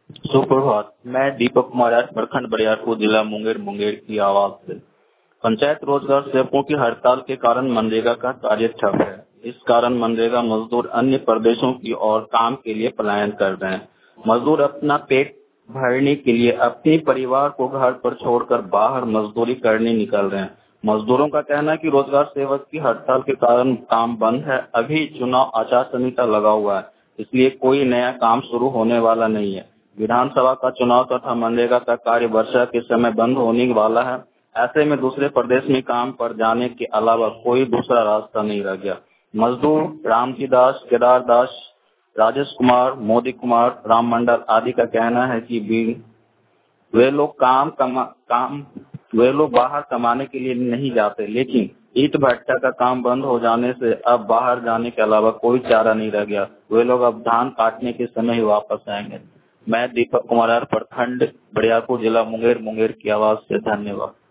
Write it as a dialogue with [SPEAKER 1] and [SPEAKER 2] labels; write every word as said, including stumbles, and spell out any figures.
[SPEAKER 1] सुप्रभात। मैं दीपक कुमार आज प्रखंड बरियारपुर जिला मुंगेर मुंगेर की आवाज से। पंचायत रोजगार सेवकों की हड़ताल के कारण मनरेगा का कार्य ठप है। इस कारण मनरेगा मजदूर अन्य प्रदेशों की ओर काम के लिए पलायन कर रहे हैं। मजदूर अपना पेट भरने के लिए अपने परिवार को घर पर छोड़कर बाहर मजदूरी करने निकल रहे हैं। मजदूरों का कहना है कि रोजगार सेवक की हड़ताल के कारण काम बंद है। अभी चुनाव आचार संहिता लगा हुआ है, इसलिए कोई नया काम शुरू होने वाला नहीं है। विधानसभा का चुनाव तथा मनरेगा का कार्य वर्षा के समय बंद होने वाला है। ऐसे में दूसरे प्रदेश में काम पर जाने के अलावा कोई दूसरा रास्ता नहीं रह गया। मजदूर रामजी दास, केदार दास, राजेश कुमार, मोदी कुमार, राम मंडल आदि का कहना है कि वे लोग काम कमा काम वे लोग बाहर कमाने के लिए नहीं जाते, लेकिन ईंट भट्टा का काम बंद हो जाने से अब बाहर जाने के अलावा कोई चारा नहीं रह गया। वे लोग अब धान काटने के समय ही वापस आएंगे। मैं दीपक कुमार, प्रखंड बरियारपुर जिला मुंगेर मुंगेर की आवाज से। धन्यवाद।